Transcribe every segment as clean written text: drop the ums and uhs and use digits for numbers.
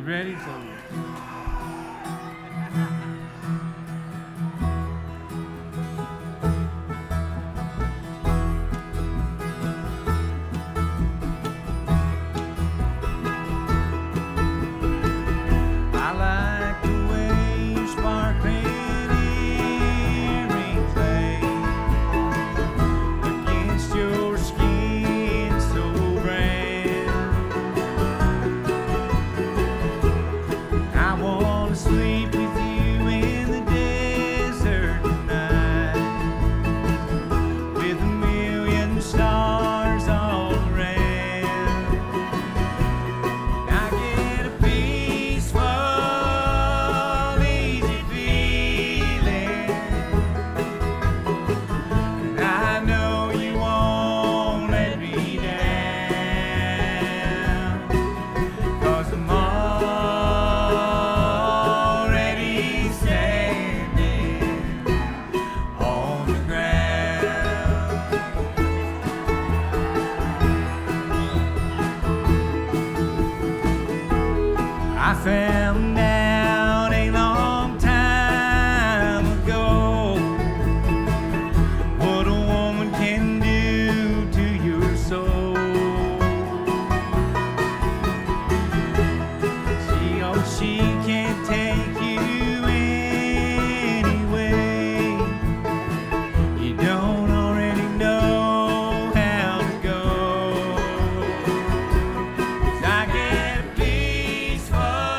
ready? So. Found out a long time ago what a woman can do to your soul. She can't take you anyway. You don't already know how to go. 'Cause I get a peaceful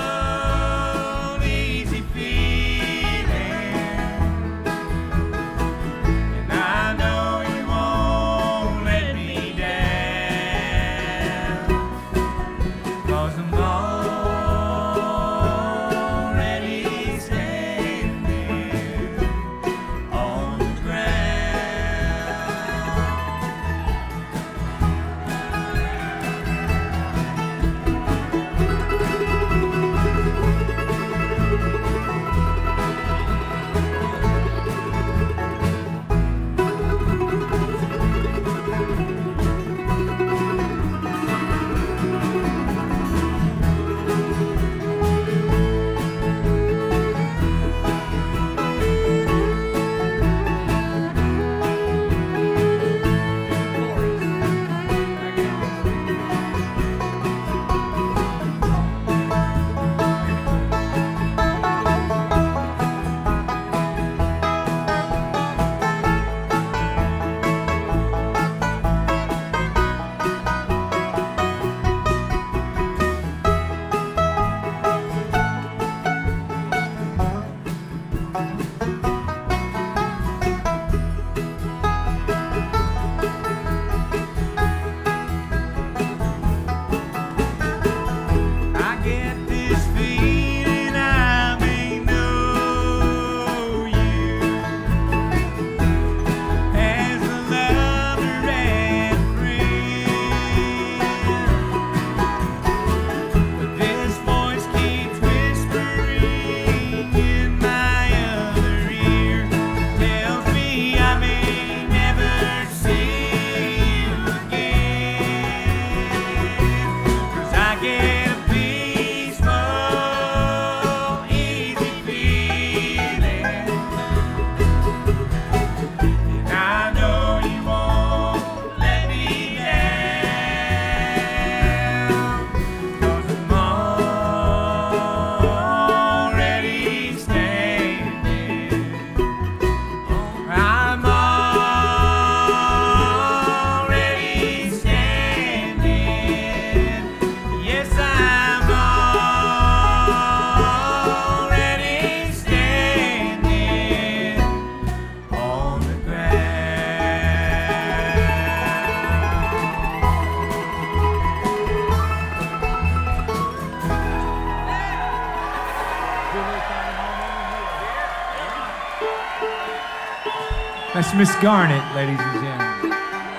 That's Miss Garnet, ladies and gentlemen.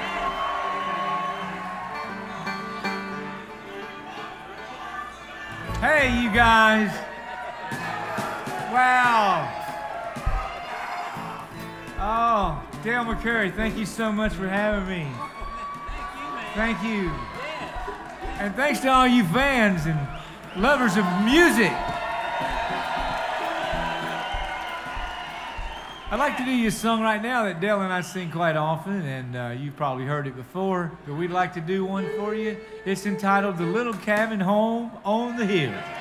Hey, you guys. Wow. Oh, Dale McCurry, thank you so much for having me. Thank you. And thanks to all you fans and lovers of music. I'd like to do you a song right now that Dale and I sing quite often, and you've probably heard it before, but we'd like to do one for you. It's entitled The Little Cabin Home on the Hill.